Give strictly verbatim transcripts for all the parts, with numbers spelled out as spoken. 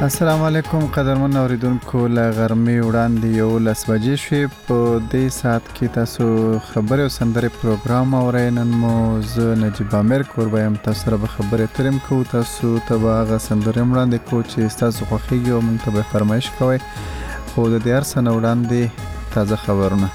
السلام علیکم قدرمن اوریدونکو، له غرمې وړاندې یولس بجې شوې. په دې ساعت کې تاسو خبرې او سندرې پروګرام اورئ. نن مو زه نجیب عامر کوربه یم، تاسو سره به خبرې اترې هم کوو. تاسو ته به هغه سندرې هم وړاندې کوو چې ستاسو خوښېږي او موږ ته به فرمایش کوئ. خو د دې هر څه نه وړاندې تازه خبرونه.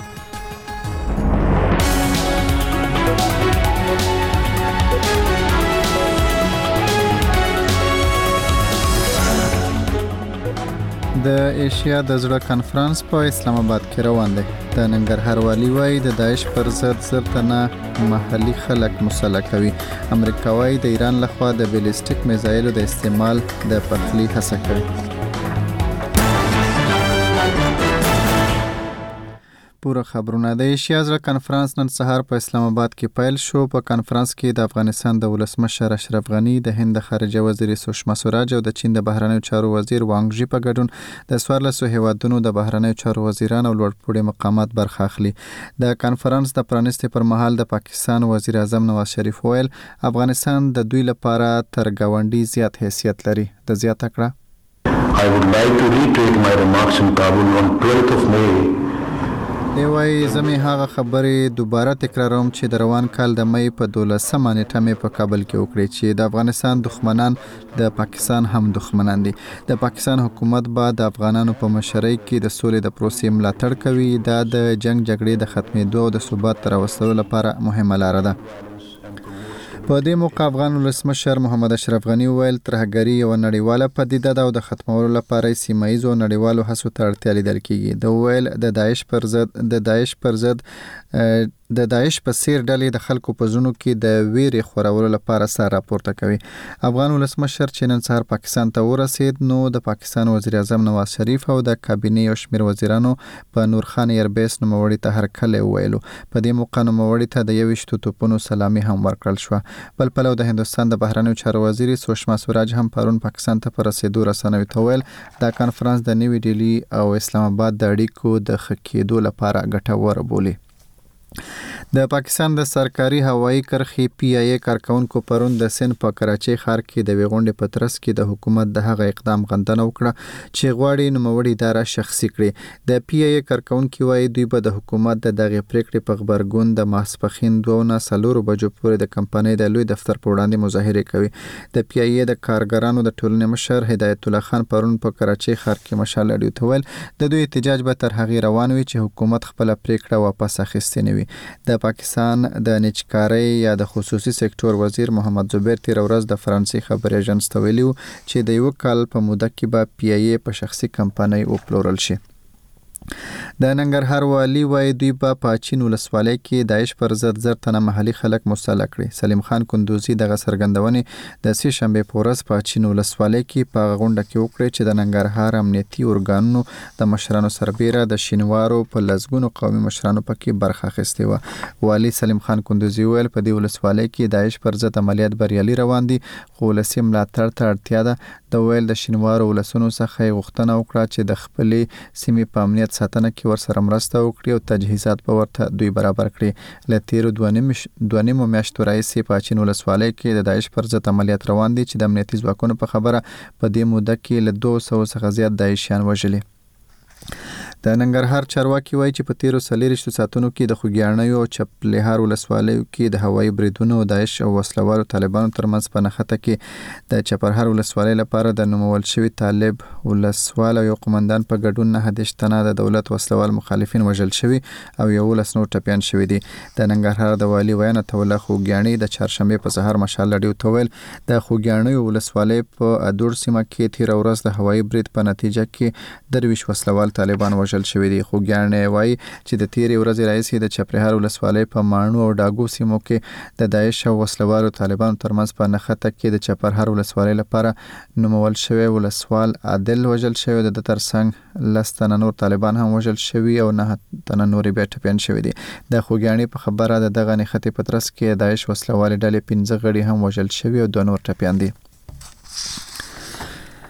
د ایشیا د زړه کانفرنس په اسلام آباد کې روان دی. د ننګرهار والي وایي د داعش پر ضد زر تنه محلي خلک مسلح کوي. امریکا وایي د ایران لخوا د بیلیسټیک میزایلو د استعمال د پخلي هڅه کوي. پوره خبرونه. د ایشیا زړه کانفرنس نن سهار په اسلام آباد کې پیل شو. په کانفرنس کې د افغانستان د ولسمشر اشرف غني، د هند د خارجه وزیر سشما سوراج او د چین د بهرنیو چارو وزیر وانګ ژي په ګډون د څوارلسو هیوادونو د بهرنیو چارو وزیران او لوړپوړي مقامات برخه اخلي. د کانفرنس د پرانیستې پر مهال د پاکستان وزیر اعظم نواز شریف ویل افغانستان د دوی لپاره تر ګاونډي زیات حیثیت لري. د زیاته کړه I would like to reiterate my remarks in Kabul on twelfth of May. دی وایي زه مې هغه خبرې دوباره تکراروم چې د روان کال د مې په دولسمه نیټه مې په کابل کې وکړې چې د افغانستان دښمنان د پاکستان هم دښمنان دي. د پاکستان حکومت به د افغانانو په مشرۍ کې د سولې د پروسې ملاتړ کوي. دا د جنگ جګړې د ختمېدو او د ثبات تر راوستلو لپاره مهمه لاره ده. په دې موقع افغان ولسمشر محمد اشرف غني ویل ترهګري یو نړیواله پدیده ده او د ختمولو لپاره سیمه ییزو نړیوالو هڅو ته اړتیا لیدل کیږي. د ویل د داعش پر ضد د داعش پر ضد د داعش په سیر ډلې د خلکو په زړونو کې د ویرې خورولو لپاره سر راپورته کوي. افغان ولسمشر چې نن سهار پاکستان ته ورسید نو د پاکستان وزیر اعظم نواز شریف او د کابینې یو شمېر وزیرانو په نورخان ایربیس نوموړي ته هرکلی وویلو. په دې موقع نوموړي ته د یوویشتو توپونو سلامي هم ورکړل شوه. بل پلو د هندوستان د بهرنیو چارو وزیر سشما سوراج هم پرون پاکستان ته پر رسیدو رسنیو ته ویل دا کانفرنس د نوې ډیلی او اسلام آباد د اړیکو د ښه کېدو لپاره ګټور بولي. د پاکستان د سرکاري هوایي کرښې پی ای ای کارکونکو پرون د سند په کراچۍ ښار کې د ویغونډې په ترڅ کې د حکومت د هغه اقدام غندنه وکړه چې غواړي نوموړي اداره شخصي کړي. د پی ای ای کارکونکو وایي دوی به د حکومت د دغه پریکړې په خبرګون د ماسپښین دوه نه څلور بجو پورې د کمپنۍ د لوی دفتر په وړاندې مظاهره کوي. د پی ای ای د کارګرانو د ټولنې مشر هدایت الله خان پرون په کراچۍ ښار کې مشال اډیو ته ویل د دوی احتجاج به تر هغې روان وي چې حکومت خپل پریکړه واپس اخیستې نه وي. د پاکستان د نجکارۍ یا د خصوصي سکتور وزیر محمد زبیر تیر ورځ د فرانسې خبري اژانس ته ویلي چې د یو کال په موده کې به پی ای ای په شخصي کمپنۍ وپلورل شي. د ننګرهار والي وایي دوی په پاچین ولسوالۍ کې داعش پر ضد زر تنه محلي خلک مسلح کړي. سلیم خان کندوزي دغه څرګندونې د سې شنبې په ورځ پاچین ولسوالۍ کې په غونډه کې وکړې چې د ننګرهار امنیتي ارګانونو د مشرانو سربیره د شینوارو په لزګونو قومي مشرانو پکې برخه اخیستې وه. والي سلیم خان کندوزي ویل په دې ولسوالۍ کې داعش پر ضد عملیات بریالي روان دي خو ولسي ملاتړ ته اړتیا ده. د ویل د شینوارو ولسونو څخه غوښتنه وکړه چې د خپلې سیمې په امنیت ساتنه کې ورسره مرسته وکړي او تجهیزات به ورته دوی برابر کړي. له تیرو دوه نیمو میاشتو راهیسې په پاچین ولسوالۍ کې د داعش پر ضد عملیات روان دي چې د امنیتي ځواکونو په خبره په دې موده کې له دوه سوو څخه زیات داعشیان وژلي. د ننګرهار چارواکي وایي چې په تیرو څلېرویشتو ساعتونو کې د خوږیاڼیو او چپلهار ولسوالیو کې د هوایي بریدونو داعش او وسلوالو طالبانو ترمنځ په نښته کې د چپرهار ولسوالۍ لپاره د نومول شوي طالب ولسوال او یو قومندان په ګډون نهه دېرش تنه د دولت وسلوال مخالفین وژل شوي او یولس نور ټپیان شوي دي. د ننګرهار د والي ویاند عطا الله خوږیاڼي د چهارشنبې په سهار مشال اډیو ته ویل د خوږیاڼیو ولسوالۍ په ادور سیمه کې تیره ورځ د هوایي برید په نتیجه کې درویشت وسلوال طالبان وژل شوي دي. خوږیاڼي وایي چې د تیرې ورځې راهیسې د چپرهار ولسوالۍ په ماڼو او ډاګو سیمو کې د داعش او وسلوالو طالبانو ترمنځ په نښته کې د چپرهار ولسوالۍ لپاره نومول شوی ولسوال عادل وژل شوی. د ترڅنګ لس تنه نور طالبان هم وژل شوي او نه تنه نورې بیا ټپیان شوي دي. د خوږیاڼي په خبره د دغه نښتې په ترڅ کې داعش وسلوالې ډلې پنځه غړي هم وژل شوي او دوه نور ټپیان دي.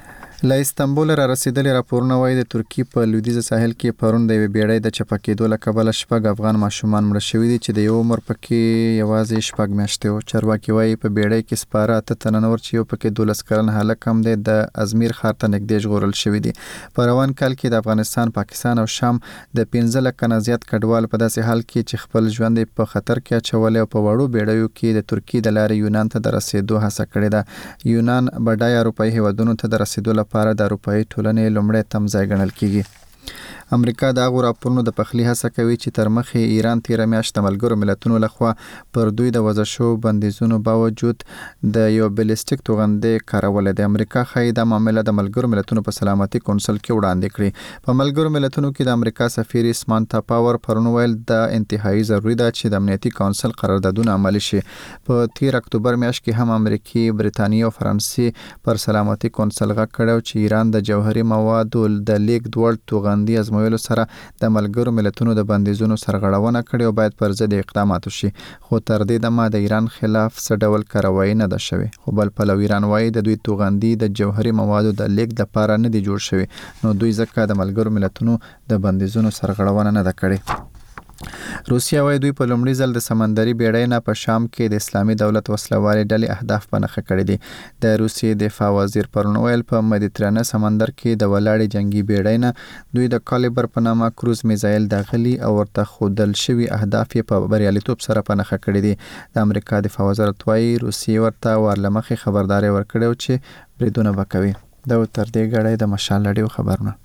له استانبول را رسیدلې راپورونه وایي د ترکیې په لویدیځ ساحل کې پرون د یوې بیړۍ د چپه کېدو له کبله شپږ افغان ماشومان مړه شوي دي چې د یو عمر پکې یوازې شپږ میاشتې وو. چارواکي وایي په بیړۍ کې سپاره اته تنه نور چې یو پکې دولس کلن هلک هم دی د ازمیر ښار ته نږدې ژغورل شوي دي. په روان کال کې د افغانستان، پاکستان او شام د پنځه لکه نه زیات کډوال په داسې حال کې چې خپل ژوند په خطر کې اچولی او په وړو بیړیو کې د ترکیې د لارې یونان ته د رسیدو هڅه کړې ده. یونان بډایه اروپایي هیوادونو ته د رسیدو لپاره د اروپایي ټولنې لومړی تمځای ګڼل کیږي. امریکا د هغو راپورونو د پخلي هڅه کوي چې تر مخې ایران تیره میاشت د ملګرو ملتونو لخوا پر دوی د وضع شوو بندیزونو باوجود د یو بلیسټیک توغندې کارولی دی. امریکا ښایي دا معامله د ملګرو ملتونو په سلامتي کونسل کې وړاندې کړي. په ملګرو ملتونو کې د امریکا سفیر سمانتا پاور پرون ویل دا انتهایی ضروري ده چې د امنیتي کونسل قراردادونه عملي شي. په تیر اکتوبر میاشت کې هم امریکای، برتانیې او فرانسې پر سلامتي کونسل غږ کړی چې ایران د جوهري موادو د لیږد وړ توغندي ازمویلو سره د ملګرو ملتونو د بندیزونو سرغړونه کړې او باید پر ضد اقدامات وشي. خو تر دې دمه د ایران خلاف څه ډول کاروایی نه ده شوې. خو بل پلو ایران وایي د دوی توغندي د جوهري موادو د لیږد لپاره نه دی جوړ شوی، نو دوی ځکه د ملګرو ملتونو د بندیزونو سرغړونه نه ده کړې. روسیا وایي دوی په لومړي ځل د سمندري بیړۍ نه په شام کې د اسلامي دولت وسلوالې ډلې اهداف په نښه کړي دي. د روسیې دفاع وزیر پرون ویل په مدیترانه سمندر کې د ولاړې جنگي بیړۍ نه دوی د کالیبر په نامه کروز میزایل داخلي او ورته ښودل شوي اهداف یې په بریالیتوب سره په نښه کړي دي. د امریکا دفاع وزارت وایي روسیې ورته ور له مخې خبرداری ورکړی چې بریدونه به کوي. دا تر دې ګړی د مشال لړیو خبرونه.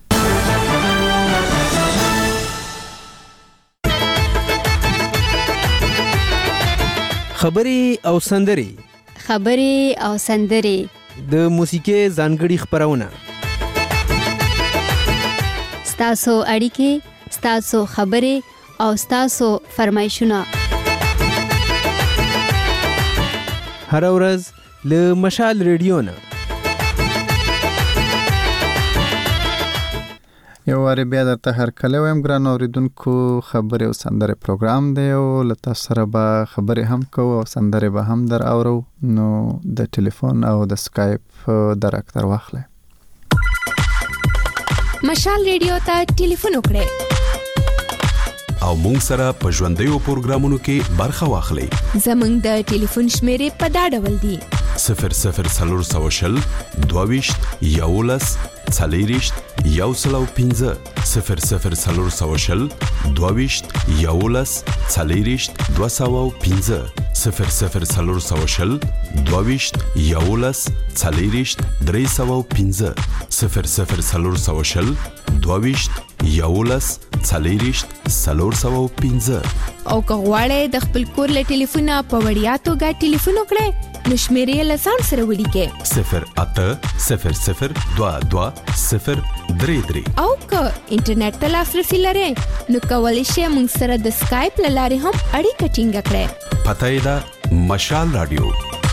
خبري او سندري خبري او سندري د موسیقي ځانګړي خبرونه ستاسو اړیکې، ستاسو خبري او ستاسو فرمایشونه هر ورځ له مشال ریډیو نه. یو واری بیا درته هر کله وایم ګران اوریدونکو، خبرې او سندرې پروګرام دی او له تاسو سره به خبرې هم کوو او سندرې به هم در اورو. نو د ټلیفون او د سکایپ در اکتر واخلئ. مشال ریډیو ته ټلیفون وکړئ او مونږ سره په ژوندیو پروګرامونو کې برخه واخلئ. زمونږ د ټلیفون شمیرې په دا ډول دي: صفر صفر څلور سوه شل دوه ویشت یولس څلېرویشت یو سل او پنځه صفر صفر څلور سوه شل دوه ویشت یولس څلېرویشت دوه سوه او پنځه صفر صفر څلور سوه شل دوه ویشت یولس څلېرویشت درې سوه او پنځه صفر صفر څلور سوه شل دوه ویشت یولس څلېرویشت څلور سوه او پنځه. او که غواړئ د خپل کور له ټلیفونه په وړیا توګه ټلیفون وکړئ نو شمیرې له ځان سره ولیکئ: صفر اته صفر صفر دوه دوه صفر درې درې. او که انټرنیټ ته لاسرسي لرئ نو کولی شئ موږ سره د سکایپ له لارې هم اړیکه ټینګه کړئ. پته یې ده مشال رادیو.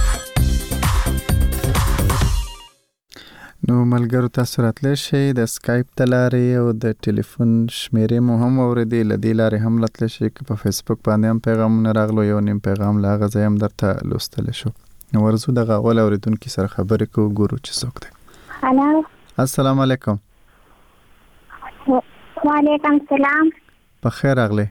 نو ملګرو تاسو راتلی شئ د سکایپ د لارې او د ټلیفون شمیرې مو هم واورېدې. له دې لارې هم راتلی شئ که په فیسبوک باندې هم پیغامونه راغلو، یو نیم پیغام له هغه ځای هم درته لوستلی شو. نو ورځو دغه اول اورېدونکي سره خبرې کوو، ګورو چې څوک دی. هلو، السلام علیکم. وعلیکم السلام. په خیر راغلی.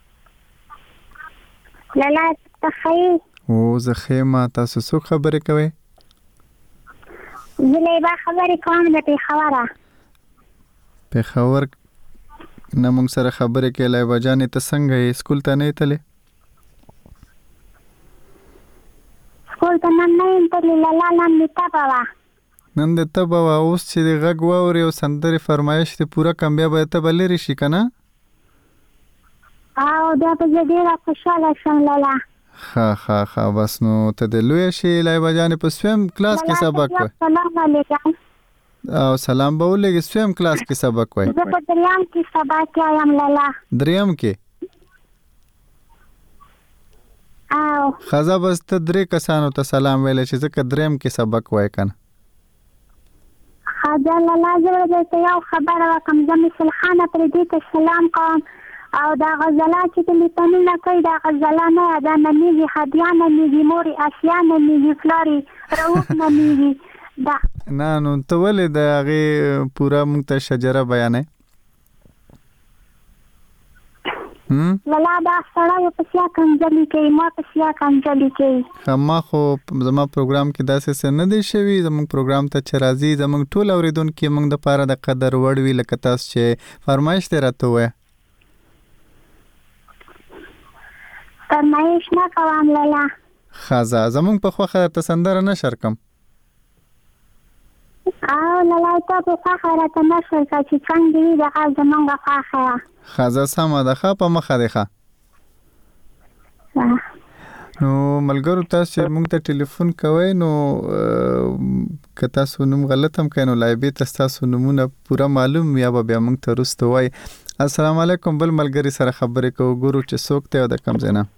لالا ته ښه؟ او زه ښه یم. تاسو څوک خبرې کوئ؟ زه لیبا خبرې کوم د پېښوره. پېښور نه موږ سره خبرې کوي. لیبا جانې ته څنګه یې؟ سکول ته نه یې تللی؟ سکول ته نن نه یم تللی لالا، نن مې تبه وه. نن د تبه وه. اوس چې د غږ واورې او سندرې فرمایش دې پوره کړم بیا به د تبه لرې شي که نه؟ او بیا به زه ډېره خوشحاله شم لالا. ښه ښه ښه بس نو ته د لویه شې لیبا جانې. په سویم کلاس کې سبق وای؟ سلام علیکم. او سلام به ولېږې. سویم کلاس کې سبق وای؟ زه په دریم کې سبق وایم لالا. دریم کې؟ او ښځه بس ته درې کسانو ته سلام ویلی چې ځکه دریم کې سبق وای که نه؟ ښځه لالا، زه به درته یو خبره وکړم. زه مثل خانه پردي ته سلام کوم او دا غزله چې ټلیفونونه کوي دا غزله نه ده، نمیږي، هدیه نمیږي، مورې اسیا نمیږي، پلارې رؤف نمیږي. دا نه نو ته ولې د هغې پوره موږ ته شجره بیانې؟ ولا دا سړی په سیا کنځلې کوي، ما په سیا کنځلې کوي. ښه ما خو زما پروګرام کې داسې څه نه دی شوي. زموږ پروګرام ته چې راځي زموږ ټول اورېدونکي موږ دپاره د قدر وړ وي، لکه تاسو چې فرمایش دی راته ووایه. فرمایش نه کوم لالا. ښه زه زموږ په خوښه درته سندره نه شر کم. او لالا ته په خوښه راته نه شر که چې څنګه وي دغه زموږ خوښه یم. ښه زه سمه ده. ښه په مخه دی. ښه نو ملګرو تاسو چې موږ ته ټلیفون کوئ نو که تاسو نوم غلط هم کوئ نو لایبې ته ستاسو نومونه پوره معلوم یا به بیا موږ ته وروسته وایي. السلام علیکم. بل ملګري سره خبرې کوو، ګورو چې څوک دی او د کوم ځای نه.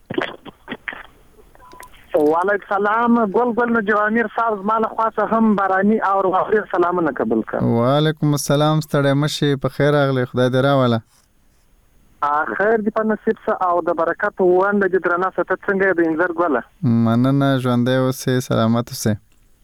وعلیکم السلام. ګل ګل نجیب امیر صاحب زما له خوا څخه هم باراني او روغتیا سلامونه قبول کړه. وعلیکم السلام. ستړی مه شې، په خیر راغلی، خدای دې راوله. خیر دی په نصیب څه او د برکت ونده دې درنه ست څنګه د انځر ګوله. مننه، ژوندی اوسې، سلامت اوسې.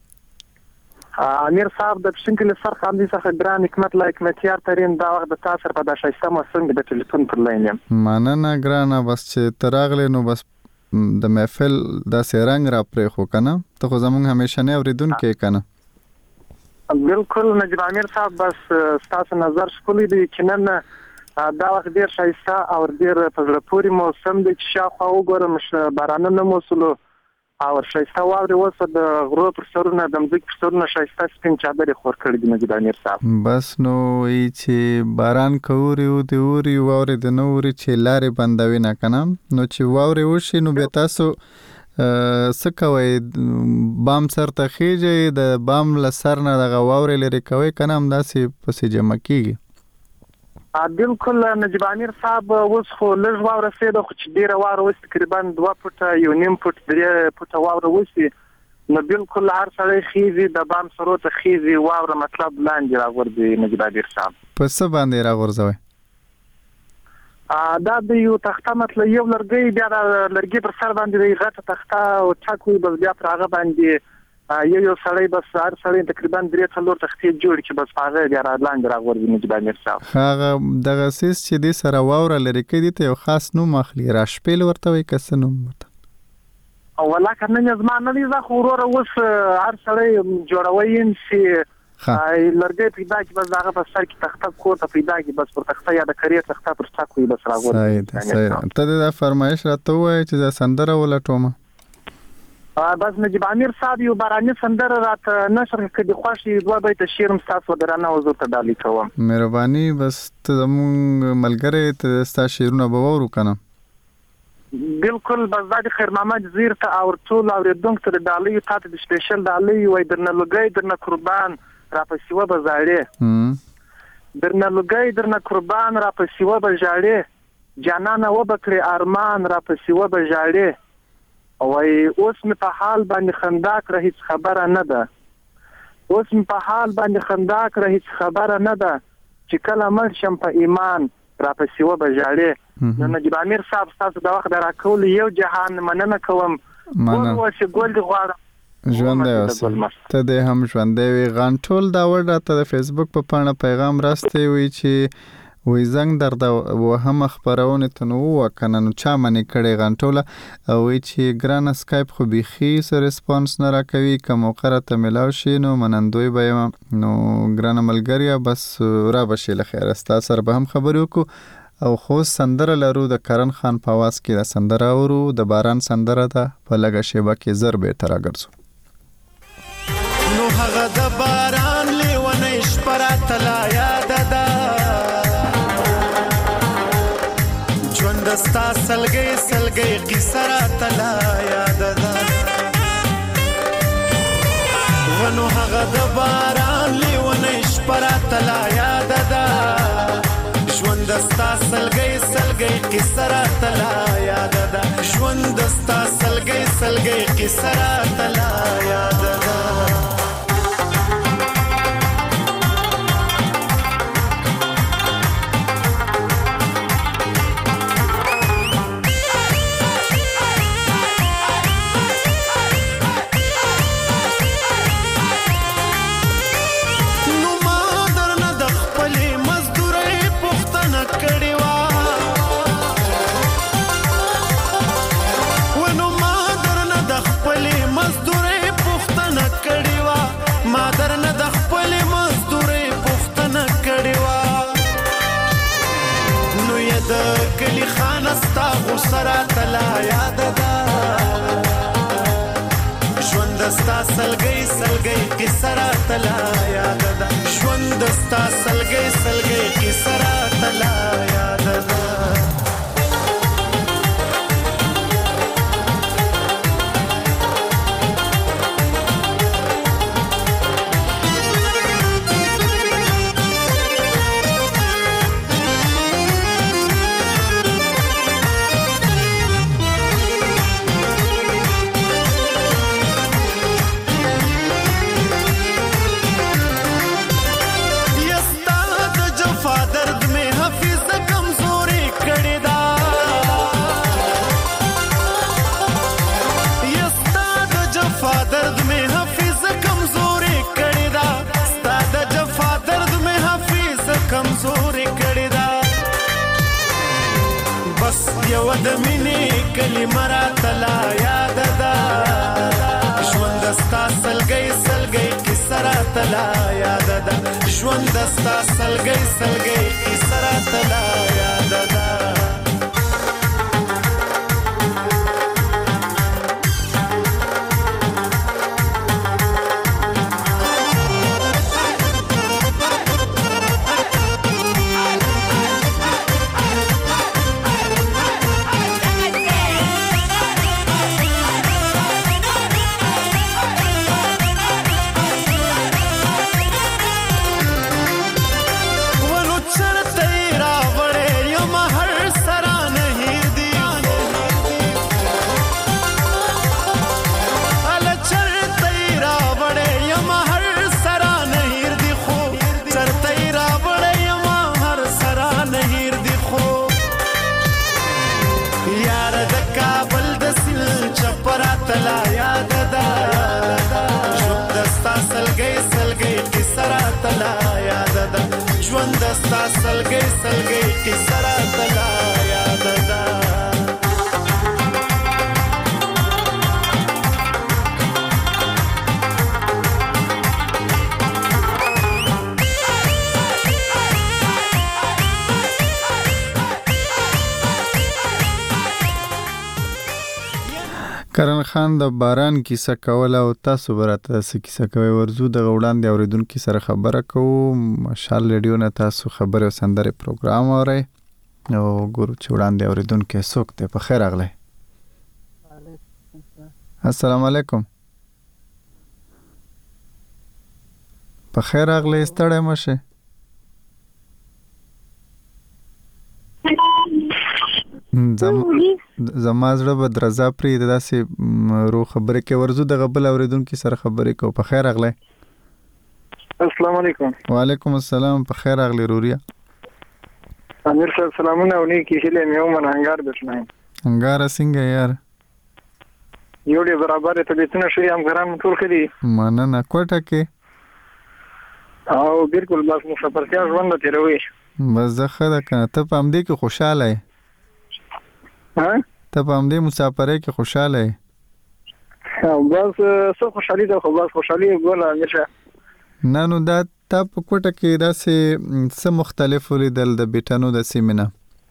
امیر صاحب د پښینکل سر خاندي څخه ګران حکمت لا حکمتیار ترين دا وخت د تاسو په دا شایسته موسم د ټلیفون پر لاین یم. مننه ګرانه، بس چې تراغلی نو بس د محفل داسې رنګ را پرې خو کنه ته خو زمونږ همیشنی اورېدونکی کنه. بالکل نجیب امیر صاحب، بس ستاسو نظر ښکلی دی. یقینا دا وخت ډېر ښایسته او ډېر په زړه پورې موسم دی چې شاوخوا وګورم بارانونه مو وسلو او ښایسته واورې اوسه د غرو پر سرونه د مځکې پر سرونه ښایسته سپین چادرې خور کړي دي نجیب امیر صاحب. بس نو وایي چې باران که اوري و د اوري واورې د نه اوري چې لارې بندوي نه که نه. نو چې واورې وشي نو بیا تاسو څه کوئ؟ بام سر ته خیږئ، د بام له سر نه دغه واورې لرې کوئ که نه همداسې پسې جمع کېږي؟ بالکل نجیب امیر صاحب، اوس خو لږ واوره سېده خو چې ډېره واوره اوس تقریبا دوه فوټه یو نیم فوټ درې فوټه واوره اوسي نو بالکل هر سړی خیږي د بام سرو ته خیږي واوره مطلب لاندې راغورځي نجیب امیر صاحب. په څه باندې راغورځوئ؟ دا د یو تخته مطلب یو لرګی بیا د لرګي پر سر باندې غټه تخته او ټک وي بس بیا پر هغه باندې یو یو سړی بس هر سړی تقریبا درې څلور تختې جوړ چې بس هغه بیا لاندې راغورځي نجیب امیر صاحب. هغه دغه څیز چې دې سره واوره لرې کوي دې ته یو خاص نوم اخلي، راشپیل ورته وایي که څه نوم ورته؟ والله که نن یې زما نه دی زه خو وروره اوس هر سړی جوړوی یم چې لرګی پیدا کړي بس د هغه په سر کې تخته کور ته پیدا کړي بس پر تخته یا د کرې تخته پر ټک وي بس راغورځي. صحیح ده، صحیح ده. ته دې دا فرمایش راته ووایه چې زه سندره ولټومه. بس نجیب امیر صاحب یو باراني سندره راته نشر کړي خوښي دوه بیته شعر هم ستاسو درانه حضور ته ډالۍ کوم. مهرباني. بس ته زموږ ملګری ته ستا شعرونه به واورو که نه؟ بالکل. بس دا د خیر محمد زیر ته او ټول اورېدونکو ته د ډالۍ تا ته د سپیشل ډالۍ وایي درنه لوګی درنه قربان راپسې وبه زاړې درنه لوګی درنه قربان راپسې وبه ژاړې جانانه وبه کړې ارمان راپسې وبه ژاړې وای اوس مې په حال باندې خندا کړه هیڅ خبره نه ده اوس مې په حال باندې خندا کړه هیڅ خبره نه ده چې کله مړ شم په ایمان راپسې وبه ژاړې. نو نجیب امیر صاحب ستاسو د وخت د راکولو یو جهان مننه کوم. ګل اوسې ګل دې غواړم. ژوندی اوسې، ته دې هم ژوندی وي. غانټول داوړ راته د فیسبوک په پاڼه پیغام راستی وایي چې وی زنګ درته وهمه خپرونې ته نو ووه که نه نو چا منې کړې غانټوله وایي چې ګرانه سکایپ خو بیخي څه ریسپانس نه راکوي، که موقع راته میلاو شي نو منندوی به یم. نو ګرانه ملګریه بس را به شي له خیره، ستا سره به هم خبرې وکړو او خو سندره لرو د کرن خان په آواز کې دا سندره اورو، د باران سندره ده. په لږه شیبه کې زر بیرته راګرځو. نو هغه د باران لیونی شپه راته لا یاده ده ستا سلګۍ سلګۍ قصه راته لا یاده ده ونو هغه د باران لیونی شپه راته لا یاده ده ژوند ستا سلګۍ سلګۍ قصه راته لا یاده ده ژوند ستا سلګۍ سلګۍ قصه راته لا یاده ده. سره تلا یاد ده ژوند ستا سلګي سلګي قصه را تلا یاد ده ژوند ستا سلګي سلګي قصه را تلا یاد ده یو د مینې کلمه راته لا یاد ده ژوند ستا سلګۍ سلګۍ کیسه راته لا یاد ده ژوند ستا سلګۍ سلګۍ کیسه راته لا یاد ده تلا یاد ده ژوند ستا سلګۍ سلګۍ کیسه راته لا یاد ده ژوند ستا سلګۍ سلګۍ کیسه راته لا یاد ده کرن خان د باران کیسه کوله او تاسو براته څه کیسه کوي ورزو د وړاندې اوریدونکو سره خبره کوو مشال ریډیو نه تاسو خبره او سندره پروګرام اورئ او ګورو چې وړاندې اوریدونکو څوک ته په خیر اغله السلام علیکم په خیر اغله ستړی مشه زم زما زړه به درزا پرې داسې رو خبرې کې ورزو د غبل اوریدونکو سره خبرې کو په خیر اغله السلام علیکم وعلیکم السلام په خیر اغله روریا امیر صاحب سلامونه او نیکی هیله مې ومن هنګار بسنای هنګار څنګه یار یو دې برابر ته بیتنه شي هم ګرام ټول کړي مننه کوټه کې او بالکل بس مسافرتیا ژوند تیروي بس زه خدا کنه ته په امدې کې خوشاله یې ها ته په امدې مسافرې کې خوشاله یې بس څه خوشالي ده خو بس خوشالي ګوله نشه نه نو دا تا په کوټه کې داسې څه مختلف ولیدل د بیټانو د سیمینه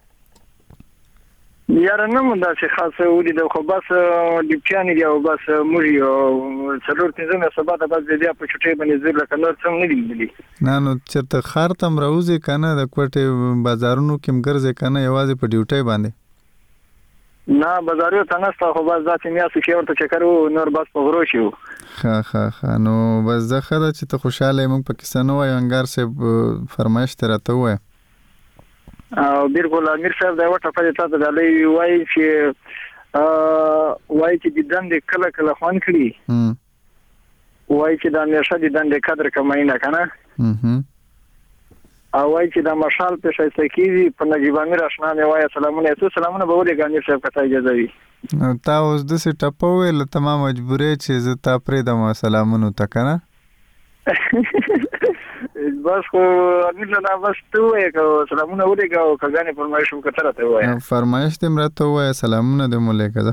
یار نه مونږ داسې خاص ولیدل خو بس ډیپچانی دی او بس موږ یو څلور پنځه مې سبا ته بس بیا په چټي باندې زیر لکه نور څه نه دی نه نو چرته خار تم راوځي کنه د کوټه بازارونو کې مګرځي کنه یوازې په ډیوټي باندې نه بازارو ته نه ستاسو خو بس ذاتي میاسو کې ورته چکرو نور بس په غرو شو ها ها ها نو بس زه خدا چې ته خوشاله مونږ پاکستان وای انګار سے فرمایش ترته وای او بالکل امیر صاحب دا وټه په تاسو د لوی وای چې وای چې د دند کله کله خوان کړی وای چې د نشه د دند قدر کمای نه کنه او وای چې د مشال په شایسته کیږي په نجیب امیر آشنا مې وای سلامونه تو سلامونه به ولې ګانې صاحب کته اجازه وي تا اوس د څه ټپوي له تمام مجبورې چې زه تا پرې د سلامونه تکنه بس خو امیر نه بس ته وای کو سلامونه ولې ګاو کګانې فرمایش وکړه ته وای فرمایش تم راته وای سلامونه د مولې کده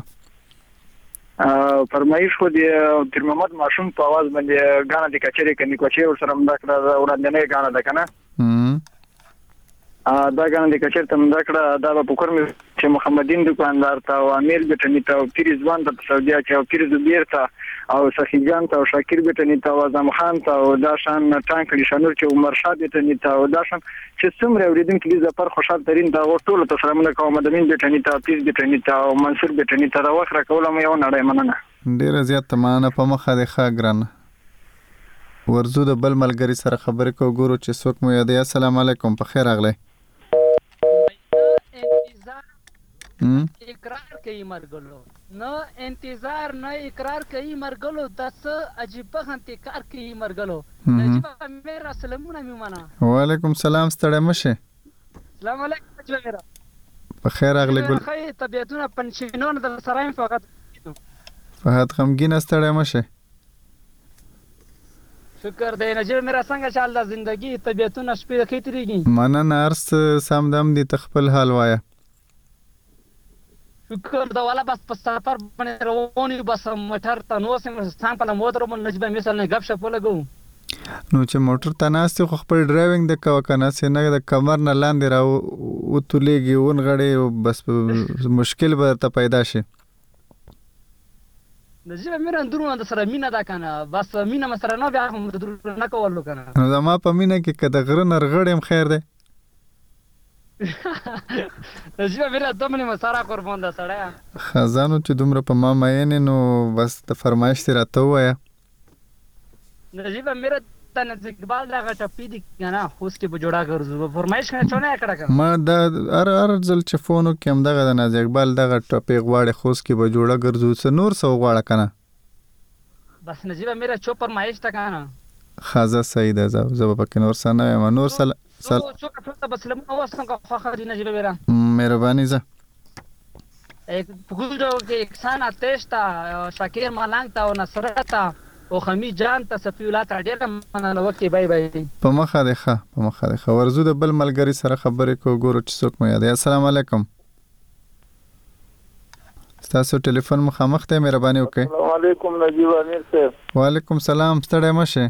فرمایش خو دی تر محمد ماشوم په आवाज باندې غانا د کچري کني کوچي ور سره مدکړه وړاندې نه غانا ده کنه ا دا غانا د کچري تم مدکړه دا په کور مې چې محمدین دکاندار ته او امیر بټنی ته او پیر ځوان ته سعودیا چې او پیر زبیر ته او سخی جان ته او شاکر بټنی ته او اعظم خان ته او دا شان ټانک شانور چې عمر شاه بټنی ته او دا شان چې څومره اوریدونکو د زفر خوشحال ترين دا ټول ته سلام علیکم مدمن بټنی ته پیر بټنی ته او منصور بټنی ته راوخره کولم یو نړۍ مننه ډیر زیات تمانه په مخه د خاګران ورزو د بل ملګری سره خبرې کو ګورو چې څوک مو یادې. السلام علیکم په خیر راغلی. اقرار کوي مرګلو نه انتظار نه اقرار کوي مرګلو داس عجیب غنتی کار کوي مرګلو نجيب میرا سلامونه میمنه. وعلیکم السلام ستړی مشه. السلام علیکم نجيب میرا په خیر راغلی ګل. خی طبيعتونه پنشینونه د سرایم فقط فهد غمګین ستړی مشه. شکر دی نجيب میرا څنګه چې الله زندگی طبيعتونه شپې کې تیریږي مننه ارس سم دم دي تخپل حال وایا. شکر دا والا بس په سفر باندې رواني بس موټر ته نو سم ستان په موټر باندې نجيب مثال نه غب شپ لګو نو چې موټر ته ناست خو خپل ډرایوینګ د کو کنه سي نه د کمر نه لاندې راو او تلېږي ون غړې بس مشکل به ته پیدا شي. نجيب میرا اندرونه د سره مینا دا کنه بس مینا مسره نه بیا هم درو نه کولو کنه نو دا ما په مینا کې کده غره نرغړم خیر دی. نجيب میرا دومره مسره قربان ده سړی خزانو چې دومره په ما ماینه نو بس د فرمایش تر راته وایا. نجيب میرا د اقبال دا غټپی دي کنه خوس کې به جوړا ګرځو فرمایش کنه چونه کړه کنه ما دا ار ار ځل چې فونو کې هم دغه د ناز اقبال دغه ټپی غواړي خوس کې به جوړا ګرځو څه نور څه غواړه کنه بس نجيب میرا چو فرمایش تا کنه خازه صحیح ده زب زب پکې نور څه نه ما نور سل سل چو څه بس لمو واسم کا خو خدي نجيب میرا مهرباني زه ایک پګوډو کې احسان آتش تا شاکر مالنګ تا او نصرت تا او خمی جان ته صفیولات ډیر مننه وکي بای بای په مخه ده ښه په مخه ده ورزو د بل ملګری سره خبرې کو ګورو چې څوک مو یاد. السلام علیکم تاسو ټلیفون مخامخ ته مهرباني وکړئ. السلام علیکم نجيب امیر صاحب. وعلیکم السلام ستړی مشه.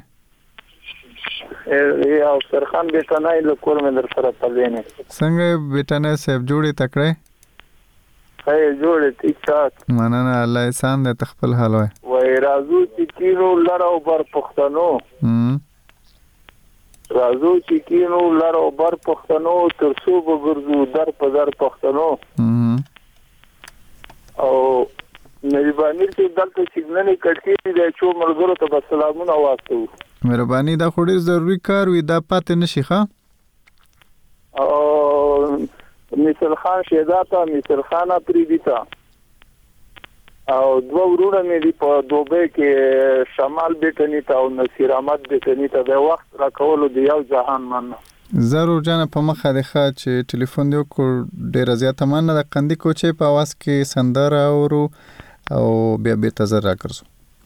اے او سرخان بیٹنای له کور مې در سره پلینه څنګه بیٹنای صاحب جوړی تکړه هي جوړه ټیک ټاک مننه الله احسان دې تخپل حال وای وای رازو چې کینو لړ او بر پښتنو هم رازو چې کینو لړ او بر پښتنو تر څو وګرځو در په در پښتنو هم او نجيب امیر چې دلته سیګنل کټکی دی چې ملګرو ته سلامونه واسطو. مهرباني دا خو ډیر ضروری کار وي دا پاتې نشي ښه او مثال خان شهزاده مثال خان پریدیتا او دو ورونه مې دی په دوبه کې شمال بټنی ته او نصیر احمد بټنی ته د وخت را کولو دی یو جهان من ضرور جان په مخه ده چې ټلیفون دی کو ډیر زیات مننه د قندی کوچې په आवाज کې سندره اورو او بیا به تزر را کړو.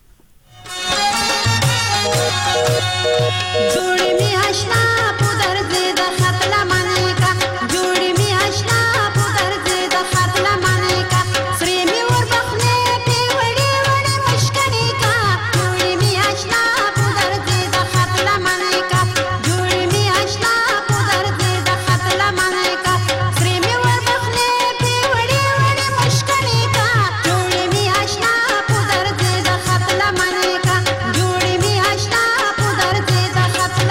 جوړې می آشنا په درځ د خپل منې کا جوړې می آشنا په درځ د خپل منې کا سری می ور بخنه په وړې وړې مشکنې کا جوړې می آشنا په درځ د خپل منې کا جوړې می آشنا په درځ د خپل منې کا سری می ور بخنه په وړې وړې مشکنې کا جوړې می آشنا په درځ د خپل منې کا جوړې می آشنا په درځ د خپل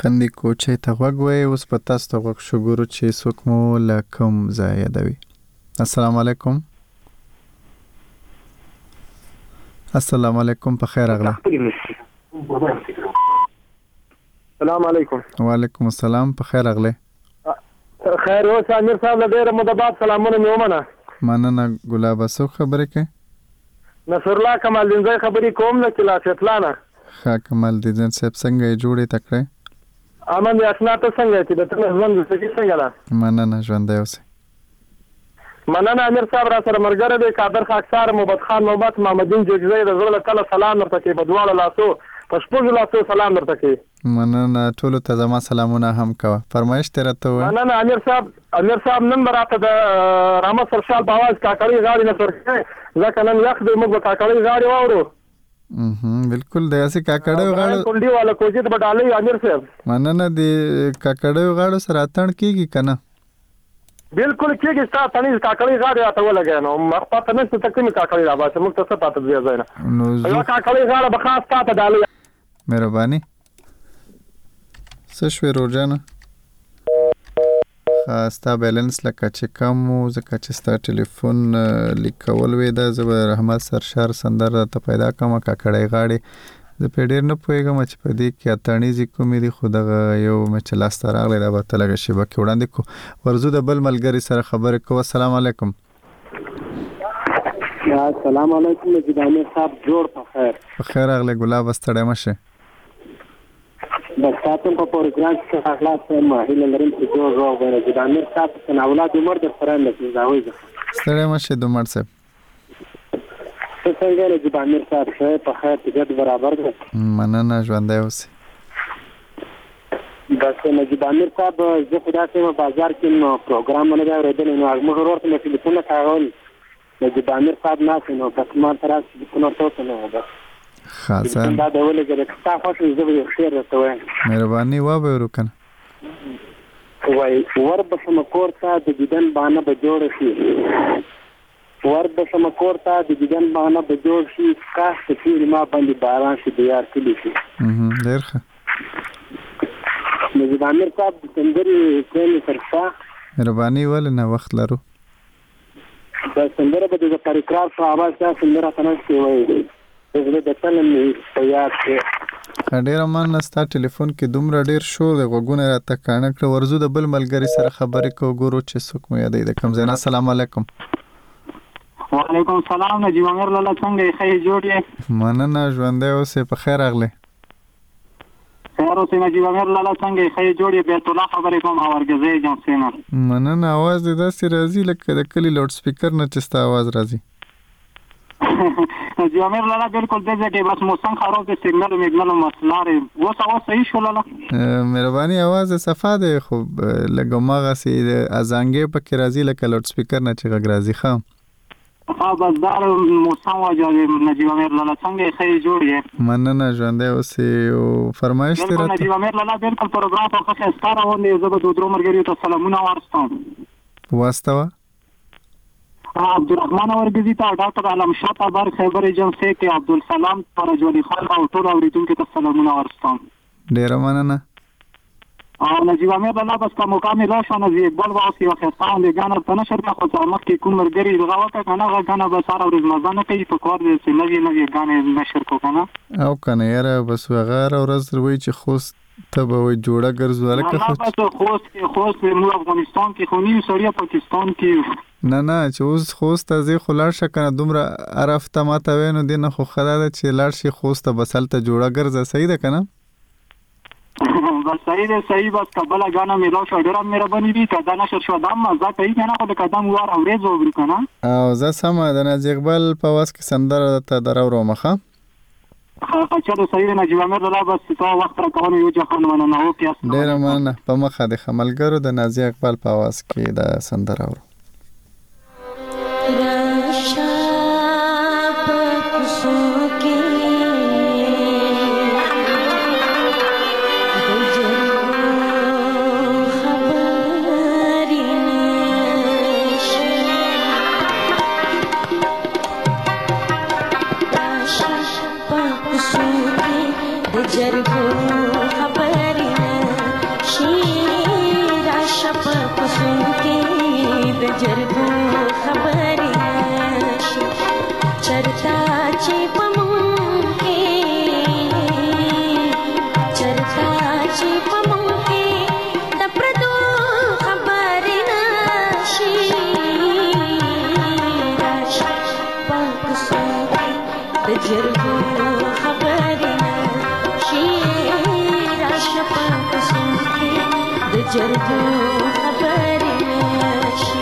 کندي کوچې ته غوږ وای. اوس په تاسو ته غوږ شو ګورو چې څوک مو له کوم ځای یادوي. السلام علیکم. السلام علیکم، په خیر راغله. السلام علیکم. وعلیکم السلام، په خیر راغله. خیر اوس امیر صاحب له ډیره مده بعد سلامونه مې ومنه. مننه ګلاب. څو خبرې کوي؟ نصر الله کمال دین زای خبرې کوم له کلاس اطلانه. ښه کمال دین صاحب څنګه یې جوړې تکړه؟ امن یا اسنا ته څنګه چې د تل ژوند څه څنګه ده؟ مننه ژوندی اوسئ. مننه امیر صاحب را سره مرګره دی قادر خاکسار محمد خان نوبت محمدین جوجزی د زړه کله سلام درته کوي په دواړو لاسو په شپږو لاسو سلام درته کوي. مننه ټولو ته زما سلامونه هم کوه. فرمایش ترې راته ووایه. مننه امیر صاحب. امیر صاحب نن به راته د رحمت سرشال په اواز کاکړۍ غاړې نه سرکوي ځکه نن یخ دی موږ به کاکړۍ غاړې واورو. بالکل داسې کاکړیو غاړو کونډي والا کوجیت به ډالۍ امیر صاحب. مننه د کاکړیو غاړو سره اتڼ کېږي که نه؟ بالکل کېږي. ستا تنیز کاکړۍ غاړې راته ولګی نو مخ پاته نشته ته کومې کاکړۍ راباسې موږ ته څه پاته دی ځای نه. نو یوه کاکړۍ غاړه به خاص تا ته ډالۍ. مهرباني. څه شوې روژانه؟ ستا بیلنس لکه چې کم و ځکه چې ستا ټلیفون لیک کول وې ده. زه به رحمت سرشار سندره ته پیدا کړم کاکړۍ غاړې. زه پرې ډېر نه پوهېږم چې په دې کې اتڼیزې کومې دي خو دغه یو مې چې لاسته راغلی دا به ته لږه شیبه کې وړاندې کړو. ورځو د بل ملګري سره خبرې کوو. السلام علیکم. السلام علیکم نجیب امیر صاحب جوړ په خیر. په خیر راغلی ګلاب. ستړی مه شې. بس تاسو په پروګرام کې اخلاص ما هیله لرم چې جوړ راغلی نجیب امیر صاحب څنګه اولاد عمر در سره نه زاوي. ستړی مه شې دومر صاحب. څنګه نجیب امیر صاحب ښه په خیر طبیعت برابر ده؟ مننه ژوندی اوسئ. بس نجیب امیر صاحب زه خو داسې بازار کې نو پروګرام نه دی اورېدلی نو موږ ورته مې ټلیفونه کاغل نجیب امیر صاحب ناستې نو بس ما ته راسې ټلیفونه ورته نه ده ښه دا د ولګېده که ستا خوښ وي زه به یو شعر درته وایم. مهرباني ووایه که نه. وایي ور به شمه کور ته د دیدن بهانه به جوړه شي ور به شمه کور ته د دیدن بهانه به جوړ شي کاش که چیرې ما باندې باران شي د یار کلي شي. ډېر ښه. نجیب امیر صاحب د سندرې کړنې تر شا مهرباني ولې نه وخت لرو. دا سندره به د ظفر اقرار په اواز دا سندره ته نستې وایي زه د تل مې په یاد کې. ډېره مننه. ستا ټلیفون کې دومره ډېر شور دی غوږونه یې راته کاڼه کړه. ورځو د بل ملګري سره خبرې کوو ګورو چې څوک مو یادوي د کوم ځای نه. السلام علیکم. وعلیکم السلام نجیب امیر لاله څنګه یې ښه جوړ یې؟ مننه ژوندی اوسئ. په خیر راغلی. خیر اوسئ نجیب امیر لاله څنګه یې ښه جوړ یې؟ بیت الله خبرې کوم او ورګزی جمسې نه. مننه. اواز دې داسې راځي لکه د کلي لاوډ سپیکر نه چې ستا اواز راځي. نجیب امیر لاله بالکل دې ځای کې بس موسم خراب دی سیګنل میګنل مسلارې اوس اواز صحیح شو لاله؟ مهرباني. اواز صفا دی خو لږ هماغسې د ازانګې پکې راځي لکه لاوډ سپیکر نه چې غږ راځي. ښه ها بس دا موسم وجه دی نجیب امیر لاله څنګه یې ښه جوړ یې؟ مننه ژوندی اوسئ. او فرمایش دې راته. نجیب امیر لاله بالکل پروګرام په ښه ښایسته روان دی. زه به د درو ملګریو ته سلامونه واستوم. واستوه. عبدالرحمن اورګزي ته ډاکټر علم شاه تبر خیبر جمسې کې عبدالسلام فرجولي خان او ټول اوریدونکو ته سلامونه ورسوم. ډیره مننه. او نجیب امیر لاله بس کوم مقام لا شانه زی اقبال واسی او خطان دی ګانر په نشر کې خو څامخ کې کوم مرګري دغه وکړه کنه غاڼه به ساره ورځ مزانه کوي په کار دې چې نوی نوی غانې نشر کو کنه او کنه یاره بس وغیرہ ورځ وروي چې خوست ته به وي جوړه ګرځول کې خو بس خوست کې خوست مو افغانستان کې خو نیم سوریا پاکستان کې نه نه چې اوس خوست ته ځي خو لاړ شه کنه دومره عرفته ماته وینو دینه خو خدا ده چې لاړ شي خوست ته بسل ته جوړه ګرځه صحیح ده کنه بس صحیح ده صحیح بس قبل غانا میرا شاګرام مهرباني دي کدا نشر شو دم مزه کوي کنه خو د قدم وار اورې زوبر کنه او زه سم د نجیب اقبال په واس کې سندره ته درو مخه ها چې صحیح نه جوړ مې الله بس تا وخت را کوم یو ځخن ونه نو کې ډیر مننه په مخه د خملګرو د نجیب اقبال په واس کې د سندره ورو जरगो खबर न جرګو خبرې نشي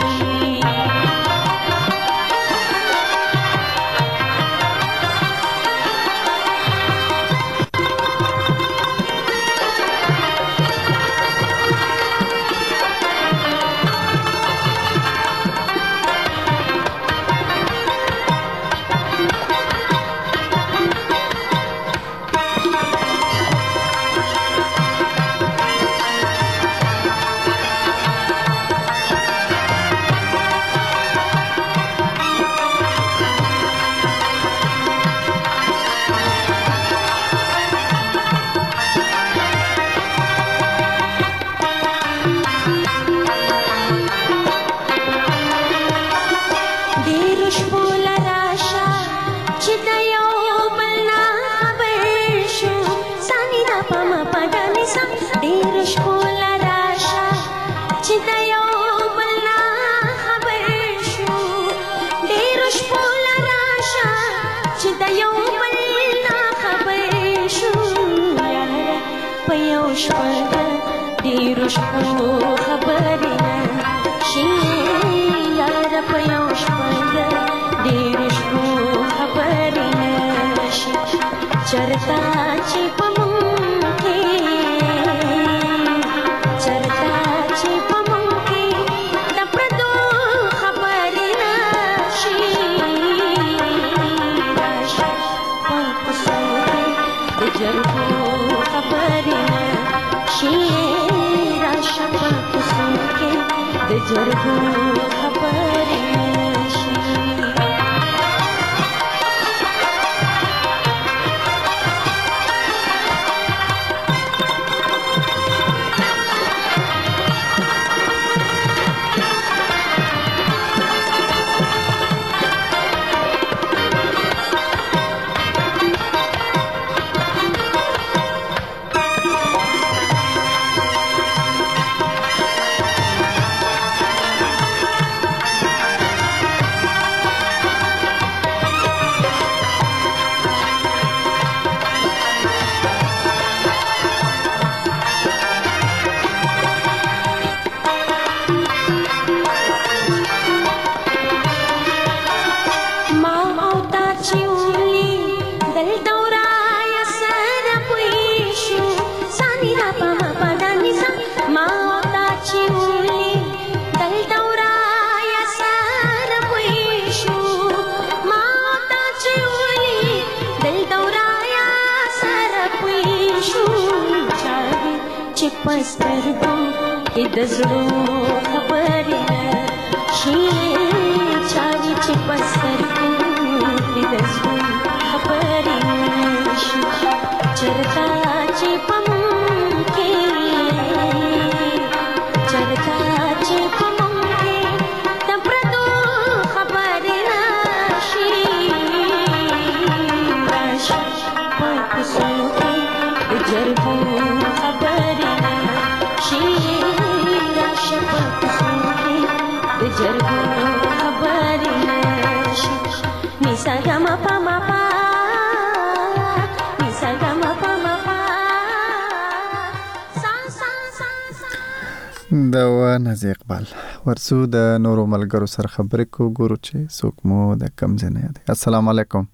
دا و نازي اقبال ورسو د نورو ملګرو سره خبرې کو ګورو چې څوک مو د کم ځای نه دی. السلام علیکم.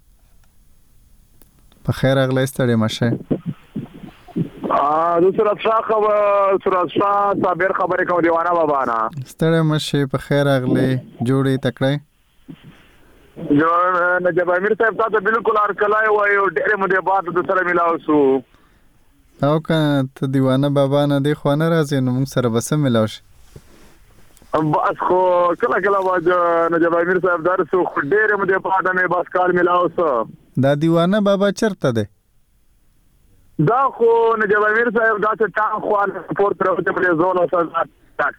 په خیر اغلی ستړي مشه. ا د سورت شاه خبر سورت شاه صابر خبرې کوم دیوانه بابا نه. ستړي مشه په خیر اغلی جوړي تکړه. جو نجيب امیر صاحب تاسو بالکل ارکلای وای او ډېر مده بعد د سره ملاو سو. او کنه ته دیوانه بابا نه دی خو نه راځي نو موږ سره بس ملاو شي. بس خو کله کله واج نجيب امیر صاحب درسو خو ډېر مده بعد نه بس کال ملاو سو. دا دیوانه بابا چرته دی؟ دا خو نجيب امیر صاحب دا څه تا خو پور تر ته په زون او سره تا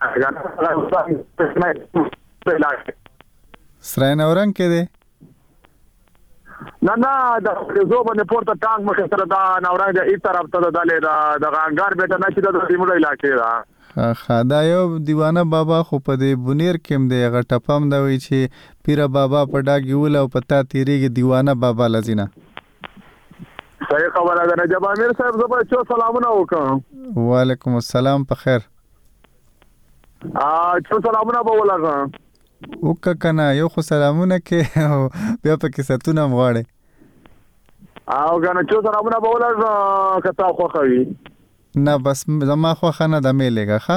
کاګه سراین اورنګ کې دی؟ نه نه دا زو باندې پورته ټانک مخه سره دا نورنګ د ای طرف ته دلې دا د غانګار بیت نه چې د دیمو علاقې دا خدا یو دیوانه بابا خو په دې بنیر کې دی هغه ټپم دا وی چې پیر بابا په ډاګي ول او پتا تیریږي دیوانه بابا لزینا. صحیح خبره ده. نجيب امیر صاحب زبر چو سلامونه وکم. وعلیکم السلام په خیر. ا څو سلامونه به ولګم وکه کنه یو خو سلامونه کې بیا پکې ستونه مغواړي او کنه څو سلامونه به ولګم کته خو خوي نه بس زما خو خنه د میلېګه ښه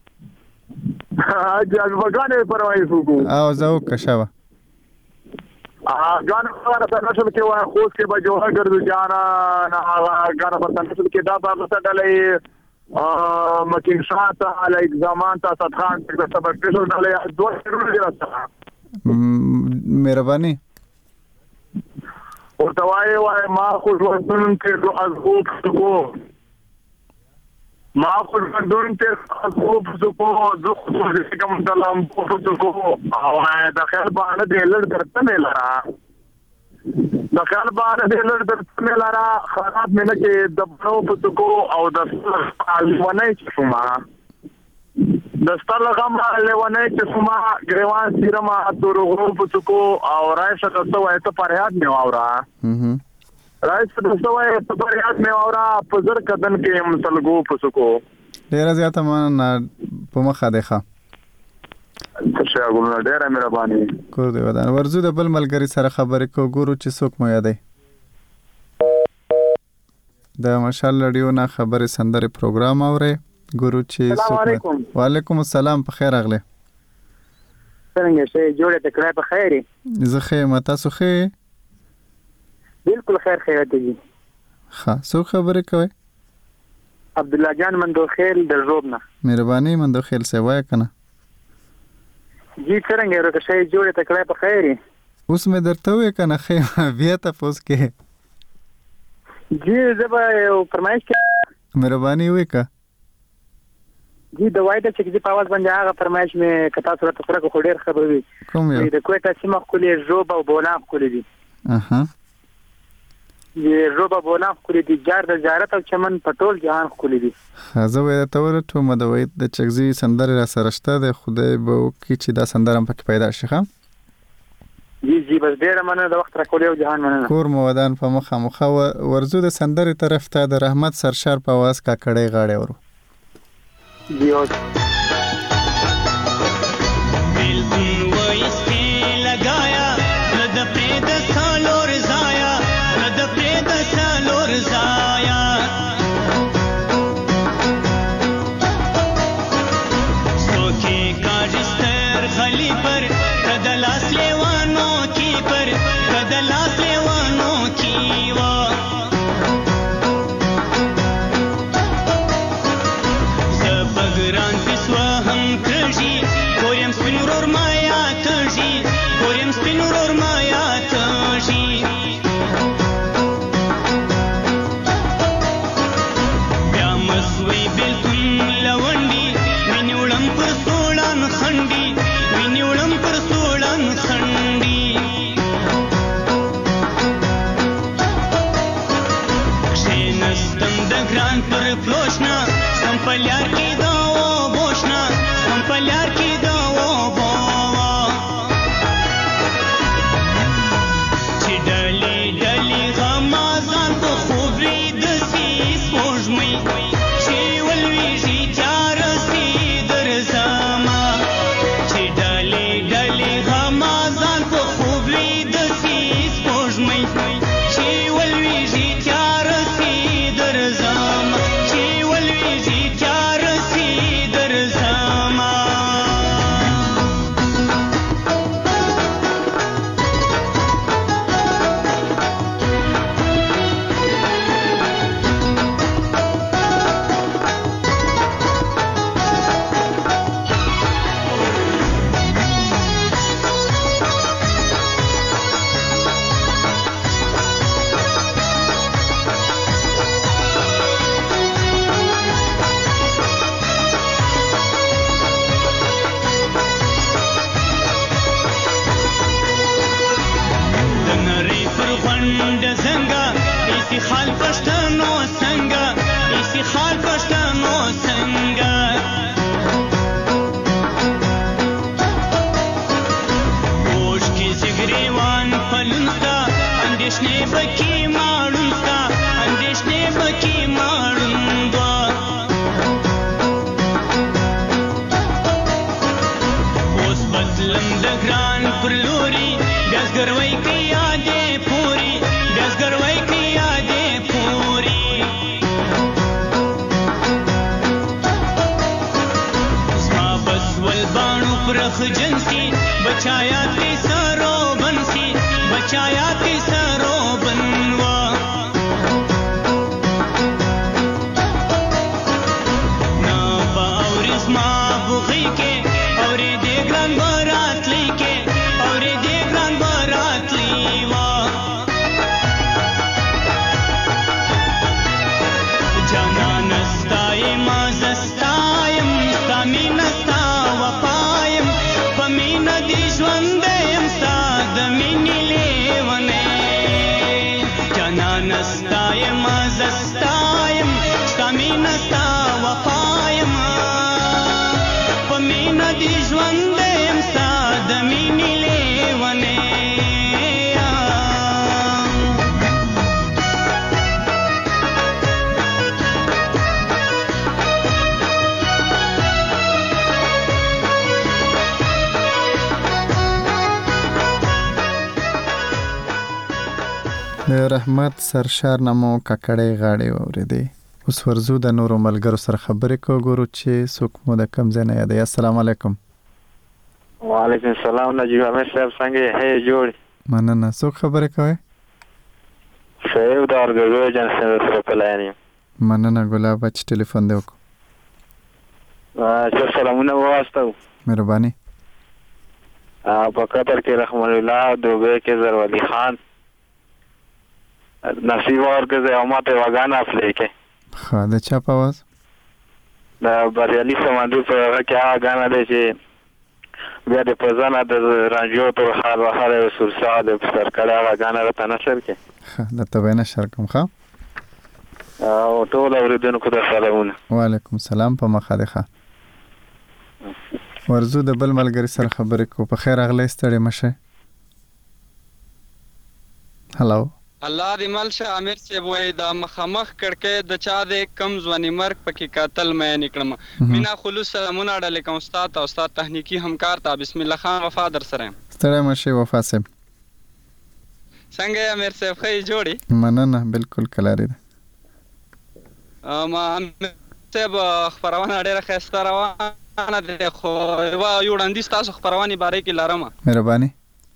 اجازه وګانې پروايي وکړو او زه وکښه ا غان سره نشل کې وای خوش کې به جوړه ګرځو جانا نه غان په نشل کې دا په څه ډلې ا مکین شاته علی زمان تا ستخان د سبب پیښو ډلې دوه شروع دي راځه مهرباني ورته وای وای ما خو ژوندون کې دو ازغوب کو ما خو ژوندون کې ازغوب کو زه خو دې کوم سلام کو کو او دا خیر باندې د لړ درته نه لرا د خیر باندې د لړ درته نه لرا خراب مینه کې د بنو کو او د ونه چې شوما د ستل غم له ونه چې شوما ګریوان سیرما دروغو کو او راشه تاسو وایي ته پریاد نه اورا راځه تاسو وایي ته پریاد نه اورا په زر کدن کې مسلګو پسکو ډیر زیاته مان په مخه ده ښه څه غوړنه ډیره مهرباني کور دی ودان ورزو د بل ملګری سره خبرې کو ګورو چې څوک مو یادای د مشال لډیو نه خبرې سندره پروګرام اوري ګورو چې السلام علیکم وعلیکم السلام په خیر اغله څنګه شي جوړه تکړه په خیر زه خیر تاسو خیر بالکل خیر خیر دی ښه څو خبرې کوي عبد الله جان مندوخیل د روبنه مهرباني مندوخیل څه وای کنه جی څنګه ورته شي جوړه تکړه په خیر اوس مې درته وې کنه خیر بیا تاسو کې جی زبا فرمایش کې مهرباني وکړه جی د وایده چې په आवाज باندې هغه فرمایش مې کتا سره تفرق خو ډیر خبرې کوم یو د کوټه سیمه خولې جوبه او بولا خولې دي اها یې جوبه بولا خولې دي جار د زیارت او چمن پټول جهان خولې دي زه وې ته ورته مدوي د چغزي سندره را سرهشته د خدای به کی چې دا سندره پکې پیدا شي ښه جی جی بس ډیر مننه د وخت را کولې او جهان مننه کور مودان په مخه مخه ورزو د سندره طرف ته د رحمت سرشار په आवाज کا کړي غاړي ورو Dios. दिल वो इसके लगाया लद प्रेद सालोर जाया लद प्रेद सालोर जाया सोखे काजिस्तर खली पर कदलास लेवानों की पर कदलास लेवानों की वो بګران پسوا هم کړي کورم سپینور مایا تږي کورم سپینور مایا تږي بیا مسوي بالکل لوندي وینولم پر سوړان خندي وینولم پر سوړان خندي کښینستم د ګران پر پلوشنا سم پلیار کې پلیار کی دا و بوا چې ډلې ډلې غمازان په خوبې د سیس پوجمې چې ولويږي چار سي درځما چې ډلې ډلې غمازان په خوبې د سیس پوجمې چې ولويږي چار سي درځما چې ولويږي چار سي درځما خال پښتنو څنګه ایسی خال پښتنو څنګه اوش کی زګریوان پلنستا اندیشنې بکی ماړونستا اندیشنې بکی ماړوندوا ځان پر لوري بیا زګروي کې یادې پوري بیا زګروي کې یادې پوري زما بس ول باڼو پرخ جنسي بچایا کې سرو بنسي بچایا کې سرو بنوا نا باور زما بغي کې اورې دې ګران بارات لیکې اورې دې ګران بارات لیوا جانا نستای ما زستایم ستا مینا ستا وفایم په مینا دې ژوندیم ستا د مینې لیونی جانا نستای ما زستایم ستا مینا ستا وفایم په مینا دې ژوندیم ستا د مینې لیونی د رحمت سرشار نمو ککړې غاړې واورېدې. اوس ورزو د نورو ملګرو سره خبرې کوو ګورو چې څوک مو د کم ځای نه یادوي. السلام علیکم. وعلیکم السلام نجیب احمد صاحب څنګه یې؟ هی جوړ مننه. څوک خبرې کوئ؟ شعیب د ارګګو جان سره په لاین یم. مننه ګلاب چې ټلیفون دی وکړو. چې سلامونه واستو. مهرباني. په قطر کې رحمان الله دوبه کې زرولی خان نصیب ورکړه او ماته وګانا افلې کې. خا د چا په आवाज؟ د بریالي سمندر په هغه کې هغه غانا دی چې بیا د پزانه د رانجو تر حال وحاله سرسا د سرکړه هغه غانا راته نشر کې. خا د تبه نشر کوم ښه. او ټول اوریدونکو ته سلامونه. وعلیکم السلام په مخه ده ښه. ورزو د بل ملګری سره خبرې کو. په خیر اغلی ستړي مشه. هلو الله دې ملشه امیر صاحب وای دا مخامخ کړکې د چا دې کم ځواني مرګ پکې قاتل مې نکړم. مینا خلوص سلامونه ډالې کوم استاد او استاد تخنیکی همکار ته بسم الله خان وفا در سره. ستړي مشه وفا صاحب. څنګه امیر صاحب خې جوړي؟ مننه بالکل کلاري ده. ما صاحب خبرونه ډېره ښایسته روانه ده خو یو وړاندیز تاسو خبرونه باره کې لرم. مهرباني.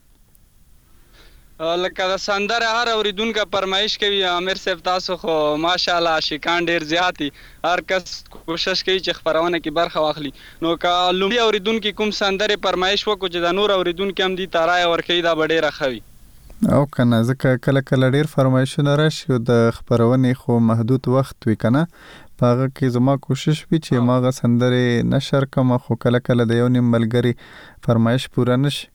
لکه د سندره هر اوریدونکو فرمایش کوي امیر صاحب تاسو خو ماشاءالله عاشقان ډیر زیاتی هر کس کوشش کوي چې خبرونه کې برخه واخلي نو که لومړی اوریدونکو کوم سندره فرمایش وکړي چې د نور اوریدونکو هم دي تارای ورکړي دا ډیره خوي او کنه ځکه کله کله ډیر فرمایشونه راشي د خبرونه خو محدود وخت وي کنه پاغه کې زما کوشش وی چې ماغه سندره نشر کوم خو کله کله د یو نیم ملګری فرمایش پوره نشي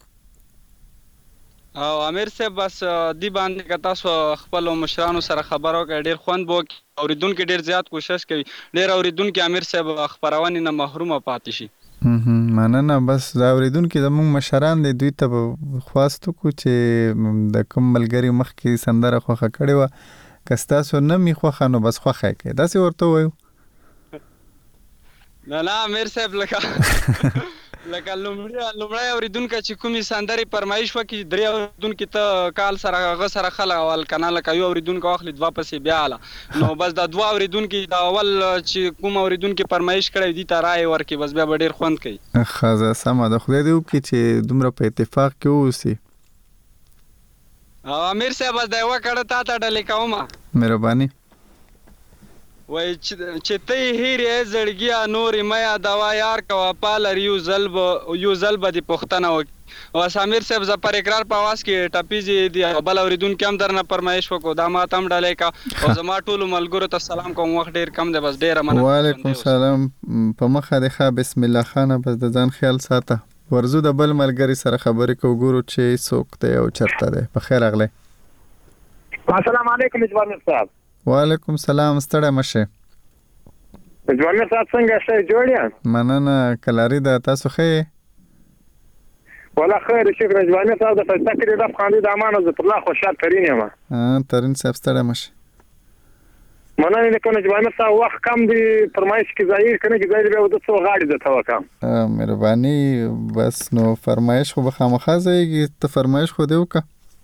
او امیر صاحب بس دی باندې که تاسو خپل مشرانو سره خبرو کې ډیر خوند بو اوریدونکو ډیر زیات کوشش کوي ډیر اوریدونکو امیر صاحب خبرونه نه محروم پاتې شي. مننه. بس دا اوریدونکو زموږ مشران دي دوی ته خواستو کو چې د کوم ملګری مخ کې سندره خوخه کړي و کستاسو نه می خوخه نو بس خوخه کې داسې ورته وایو. نه نه امیر صاحب لکه لکه لومړی لومړی اوریدونکو چې کومې سندرې فرمایش وکړي درې اوریدونکو ته کال سره هغه سره خلک اول کنه لکه یو اوریدونکو واخلي دوه پسې بیا اله نو بس دا دوه اوریدونکو د اول چې کوم اوریدونکو فرمایش کړی دي ته رای ورکړي بس بیا به ډېر خوند کوي. ښه سمه ده خدای دې وکړي چې دومره په اتفاق کې واوسي. امیر صاحب بس دا یوه کړه تا ته ډالې کومه. مهرباني. وای چې ته هیرې زړګیا نورې میا دوا یار کا پالر یو زلب یو زلب دی پښتنه و او سامیر صاحب ز پر اقرار په आवाज کې ټپیزي دی بل اوریدونکو هم درنه فرمایش وکړو دا ما تم ډالې کا او زما ټول ملګرو ته سلام کوم وخت ډیر کم دی بس ډیره مننه. وعلیکم السلام په مخه ده ښه بسم الله خان بس د ځان خیال ساته. ورزو د بل ملګری سره خبرې کو ګورو چې څوک دی او چرته دی. په خیر اغله. السلام علیکم اجوان صاحب. وعلیکم السلام ستړی مشه. اجوان صاحب څنګه شې جوړیا؟ مننه کلاری ده تاسو ښه؟ ولا خیر شکر اجوان صاحب د فلسفه د افغاني د امانه عزت الله خوشحال ترين یم. ها ترين صاحب ستړی مشه. مننه کنه جوانه تا وخت کم دی فرمایش کی ظاهر کنه کی ظاهر به د څو غاړي د توکم مهرباني بس نو فرمایش خو به خامخا ځایږي ته فرمایش خو دی وکړه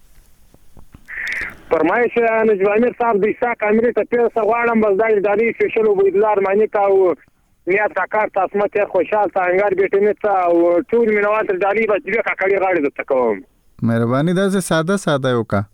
فرمایش نه جوانه صاحب د عیسی کامل ته پیسه غواړم بس دای دالي فیشل وبیدلار معنی تا او نیت کار تاسو مته خوشحال تا انګار بیٹنه تا او ټول مینوات دالي بچی کا کړي غاړي د تکوم مهرباني دا ساده ساده وکړه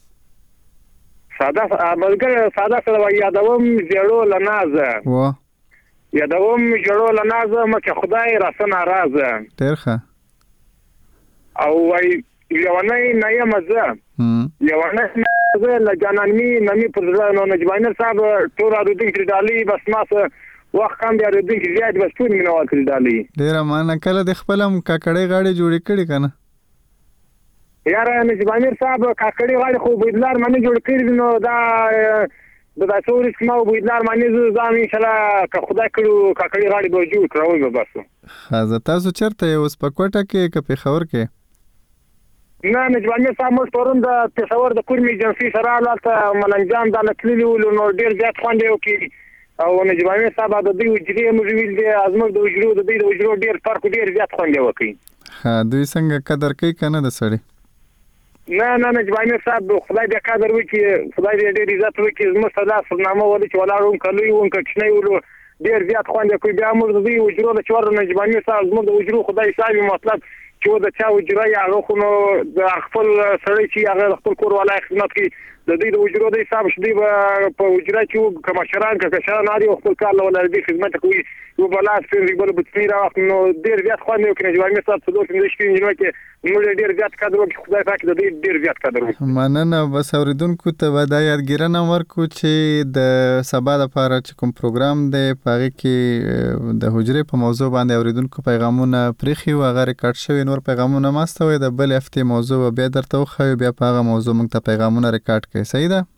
ساده ملګری ساده سره یادوم زیړو لنازه و یادوم زیړو لنازه مکه خدای راسه ناراضه ډیر ښه او وای یوانه نه یم زه یوانه زه لجانانی نمی پر نو نجوانه صاحب ټول اردو کې ډالي بس ما وخت کم دی اردو کې زیات بس ټول مینوال کې ډالي ډیر مانه کله د خپلم کاکړې غاړي جوړې کړي کنه یار نجوانیر صاحب کاکړی غاړي خو بيدلار باندې جوړ کړی نو دا د تاسو کما بيدلار باندې ځان ان شاء الله که خدای کړو کاکړی غاړي به جوړ کړو بس خازه تاسو چرته اوس په کوټه کې که په خبر کې نه نجوانیر صاحب موږ پرون د پېښور د کورمي جنسي سره لاته ملنجان د نکلي ول نو ډیر زیات خوندې وکي او نجوانیر صاحب د دوی وجري موږ ویل دي ازمر د وجرو د دوی د وجرو ډیر فرق ډیر زیات خوندې وکي ها دوی څنګه قدر کوي کنه د سړی نه نه نه جوانیر صاحب خدای دې قدر وکړي خدای دې ډېر عزت وکړي زموږ صدا سرنامه ولې چې ولاړو کلوي وون کښنی ولو ډېر زیات خوند کوي بیا موږ دوی وجرو د چور نه جوانیر صاحب زموږ د وجرو خدای صاحب مطلب چې د چا وجرا یا هغه خو نو د خپل سړی چې هغه خپل کور ولای خدمت کوي د دې د وجرو د حساب شدي په وجرا کې کوم شران کې شران لري خپل کار ولر دي خدمت کوي یو بلاس په بل بتنی را نو ډېر زیات خوند کوي جوانیر صاحب څه دوه دې شپې نه کې موږ ډېر زیات قدر وکړو خدای پاک دې ډېر زیات قدر وکړي مننه بس اوریدونکو ته ودا یادګیرنه ورکو چې د سبا لپاره چې کوم پروګرام دی پاره کې د حجره په موضوع باندې اوریدونکو پیغامونه پرخي او غیر کټ شوی نور پیغامونه ماستوي د بل هفته موضوع بیا درته خو بیا په هغه موضوع موږ ته پیغامونه ریکارډ کړئ صحیح ده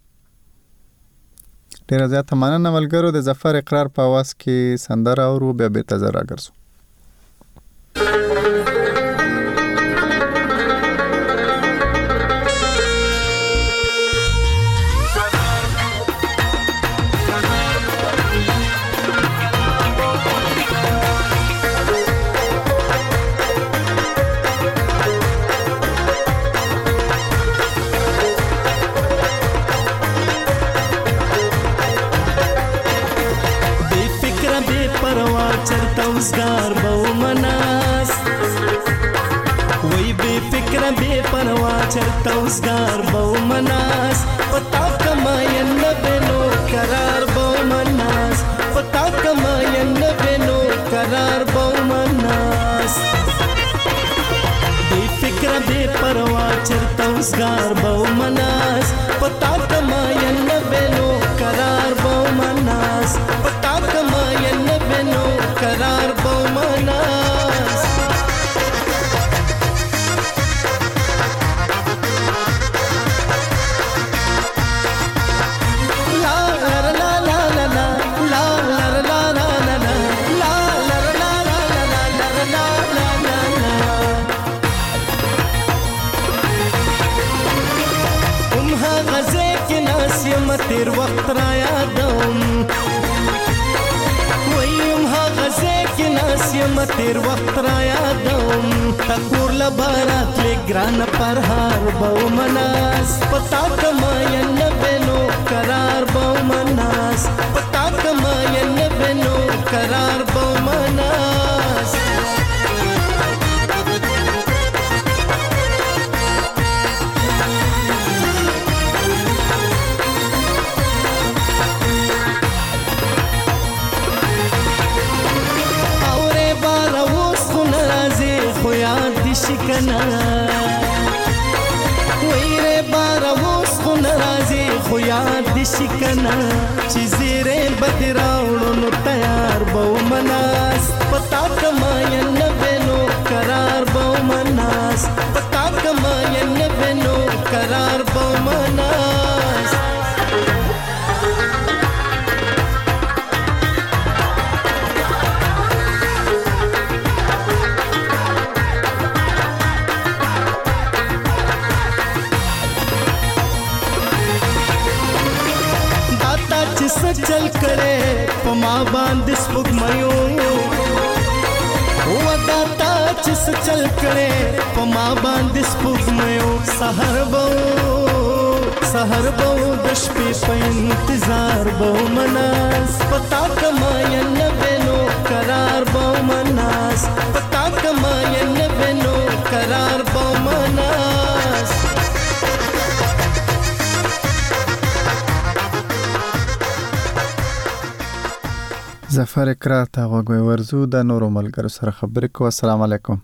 ډیر زیات مننه ملګرو د ظفر اقرار په आवाज کې سندره او بیا به تزرع ګرځو اوزګار به مناس وای به فکر به پروا چرته اوزګار به مناس پتا کما ین بنو قرار به مناس پتا کما ین بنو قرار به مناس به فکر به پروا چرته اوزګار به مناس پتا کما ین بنو قرار به مناس پتا کما ین بنو قرار بو مناس لا لا لا لا لا لا لا لا لا لا لا لا لا لا لا لا ام ها غزه کې ناس یم تیر وخت را یادوم یم تیر وخت را یادوم تکور لبارات لګران پر هار بو مناس پتا کما ین بنو قرار بو مناس پتا کما ین بنو قرار بو مناس شکنا ویره بارا وس خو ناراضي خو یاد دي شکنا چې زیره بدراوړو نو تیار بو مناس پتا کما ین بنو قرار بو مناس پتا کما ین بنو قرار بو مناس چل کړي په ما باندې سپوږميو ودا تا چې چل کړي په ما باندې سپوږميو سحر بو سحر بو د شپې په انتظار بو مناس پتا کما ین بنو قرار بو مناس پتا کما ین بنو قرار بو مناس ظفر اقرار ته غوږ ورزو د نورو ملګرو سره خبرې کوو. السلام علیکم.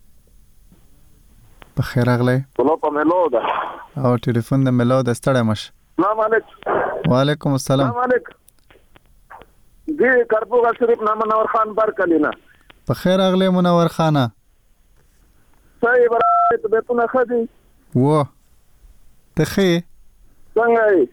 په خیر راغلی. ټولو په ملو ده او ټلیفون د ملو د ستړی مش. السلام علیکم. وعلیکم السلام. السلام علیکم. دی کرپوغا شریف نام منور خان برکلینا. په خیر راغلی منور خانه. صحیح برابر ته بیتونه خدي. و ته خې څنګه یې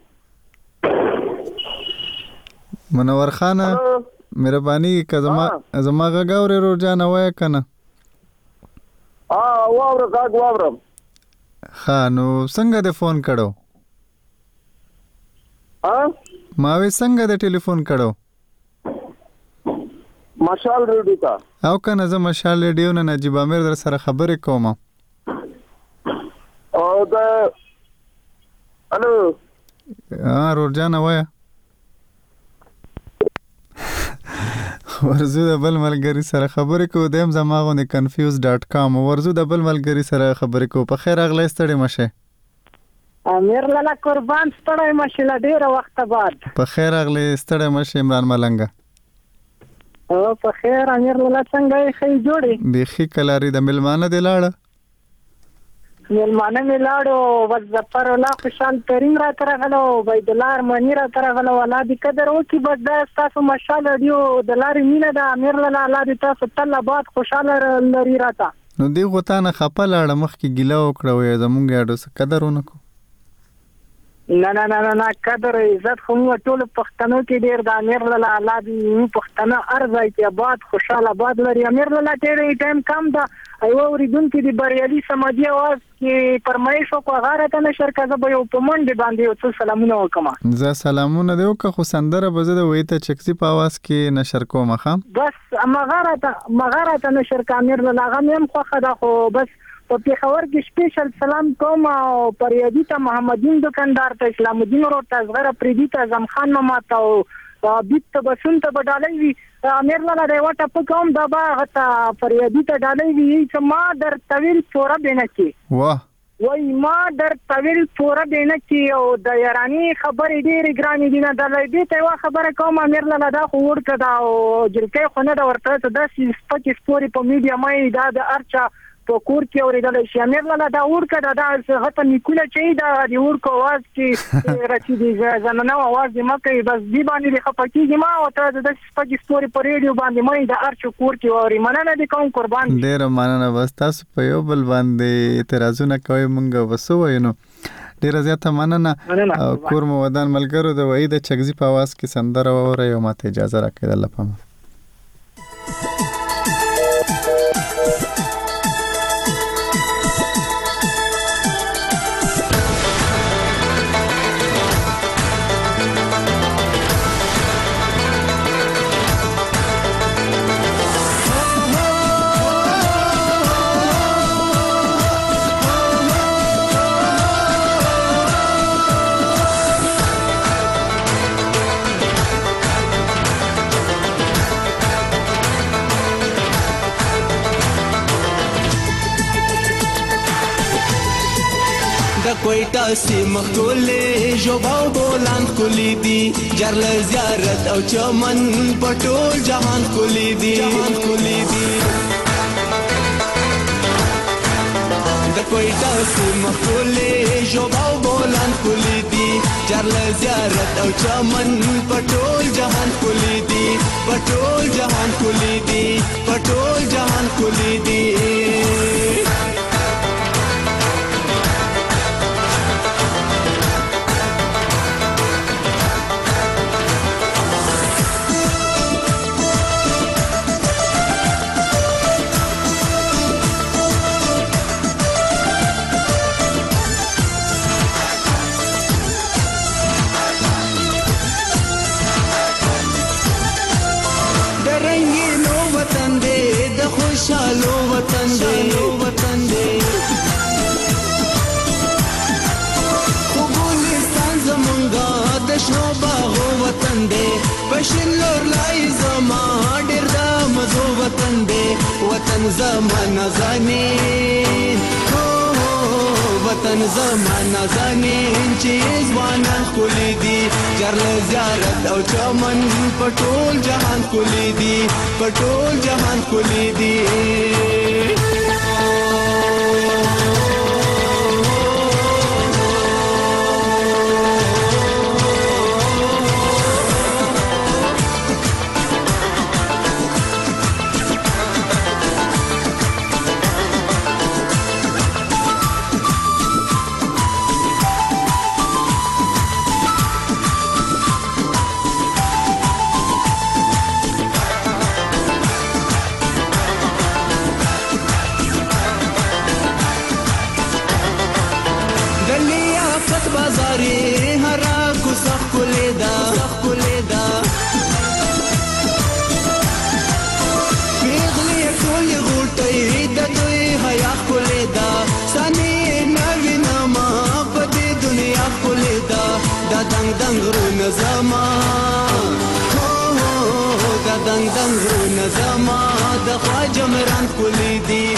منور خانه مهرباني که زما زما غږ اورې روجانه وایه که نه؟ ها واوره غږ واورم. ښه نو څنګه دې فون کړو؟ ما وی څنګه دې ټلیفون کړو؟ مشال ریډیو ته. او که نه زه مشال ریډیو نه نجیب امیر در سره خبرې کوم. او د الو ها روجانه وایه. ورزو د بل ملګری سره خبرې کوو دیم زما غوندې کنفیوز ډاټ کام ورزو د بل ملګری سره خبرې کوو. په خیر راغلی ستړی مشه. امیر لالا قربان ستړی مشه له ډېره وخته بعد. په خیر راغلی ستړی مشه عمران ملنګه. او په خیر امیر لالا څنګه یې ښې جوړې؟ بیخي کلاري د مېلمانه دې لاړه؟ مېلمانه مې لاړو بس ظفر الله خوشحال کریم راته راغلی او عبیدالله ارماني راته راغلی او الله دې قدر وکړي. بس دا ستاسو مشال راډیو د لارې مینه ده امیر لالا. الله دې تاسو تل آباد خوشحاله لري راته. نو دې خو تا نه خفه لاړه مخکې ګیله وکړه وایي زمونږ اډو څه قدر ونه کړو. نه نه نه نه قدر عزت خو موږ ټولو پښتنو کې ډېر د امیر لالا. الله دې موږ پښتانه هر ځای کې آباد خوشحاله آباد لري. امیر لالا ډېر ټایم کم ده ایو اوریدونکي د بریالي سماجي اواز کې فرمایش وکړو هغه راته نشر که زه به یو په منډې باندې یو څه سلامونه وکړم. زه سلامونه دې وکړه خو سندره به زه د ویته چکسي په اواز کې نشر کوم. ښه بس هماغه راته هماغه راته نشر که امیر لالا. هغه مې هم خوښه ده خو بس په پېښور کې سپیشل سلام کوم او پریادي ته محمدین دکاندار ته اسلام الدین ورور ته اصغر افریدي ته اعظم خان ماما ته او بیت ته بسون ته به ډالۍ وي. امیر لالا د یوه ټپه کوم دا به هغه ته فریادي ته ډالۍ وي چې ما در طویل پوره بینکې واه وای ما در طویل پوره بینکې او د یاراني خبرې ډېرې ګرانې دي نه دلی دې ته یوه خبره کوم امیر لالا دا خو وړکه ده او جلکۍ خو نه ده ورته ته داسې سپکې سپورې په میډیا مې دا د هر چا په کور کې اورېدلی شي. امیر لالا دا وړکه ده دا هغه ته نیکونه چې دا د وړکو اواز کې رسېږي زنانه اواز دې مه کوي بس دې باندې دې خفه کېږي ما او ته د داسې سپکې ستورې په ریډیو باندې مې د هر چا کور کې واوري. مننه دې کوم قربان. ډېره مننه. بس تاسو په یو بل باندې اعتراضونه کوئ موږ به څه وایو نو ډېره زیاته مننه. او کور مو ودان ملګرو د وحید چکزي په اواز کې سندره واورئ او ماته اجازه راکړئ د الله پامه. کوئټه سیمه ښکلې ژوبه او بولان ښکلي دي جرل زیارت او چمن په ټول جهان ښکلي دي جهان ښکلي دي د کوئټه سیمه ښکلې ژوبه او بولان ښکلي دي جرل زیارت او چمن په ټول جهان ښکلي دي په ټول جهان ښکلي دي په ټول جهان ښکلي دي. وطن زما نازنین وطن زما نازنین چې ځوانان ښکلي دي جرل زیارت او چمن په ټول جهان ښکلي دي په ټول جهان ښکلي دي دنګ دنګ غرونه زما هو هو دا دنګ دنګ غرونه زما د خواجه مېران ښکلي دي